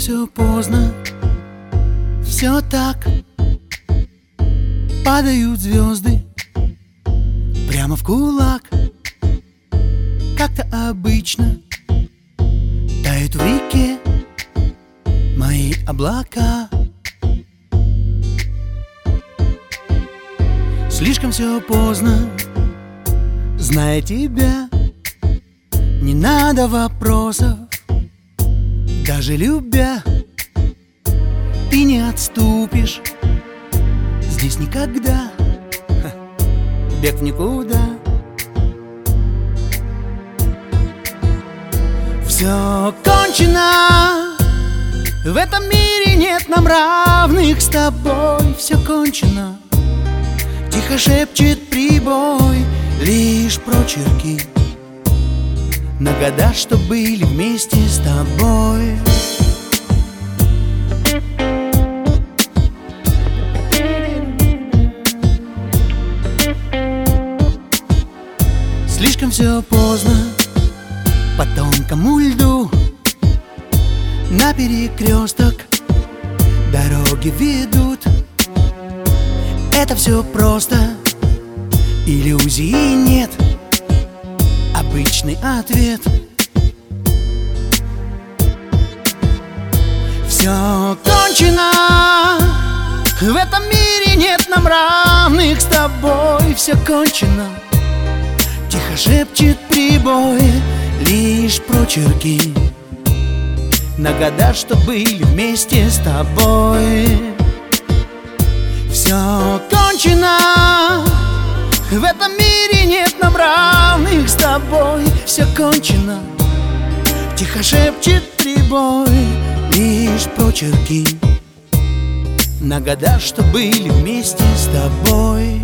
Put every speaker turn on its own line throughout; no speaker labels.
все поздно, все так. Падают звезды прямо в кулак. Как-то обычно тают в реке мои облака. Слишком все поздно, зная тебя, не надо вопросов, даже любя. Ты не отступишь здесь никогда, бег в никуда. Все кончено, в этом мире нет нам равных с тобой. Все кончено, тихо шепчет прибой, лишь прочерки на года, что были вместе с тобой. Слишком все поздно, по тонкому льду на перекресток дороги ведут. Это все просто, иллюзий нет, обычный ответ. Все кончено, в этом мире нет нам равных с тобой. Все кончено, тихо шепчет прибой, лишь прочерки на года, что были вместе с тобой. Все кончено, в этом мире нет нам равных с тобой. Все кончено, тихо шепчет прибой, лишь прочерки на года, что были вместе с тобой.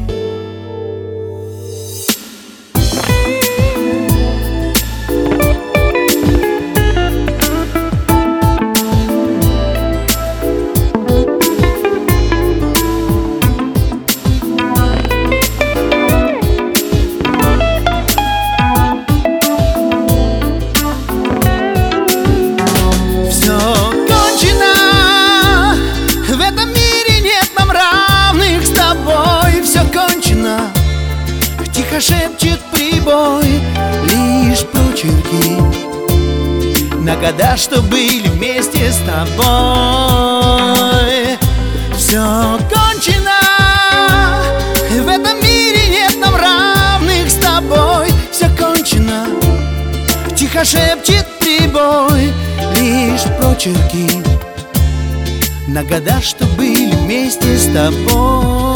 Тихо шепчет прибой, лишь прочерки на года, что были вместе с тобой. Все кончено, в этом мире нет нам равных с тобой. Все кончено, тихо шепчет прибой, лишь прочерки на года, что были вместе с тобой.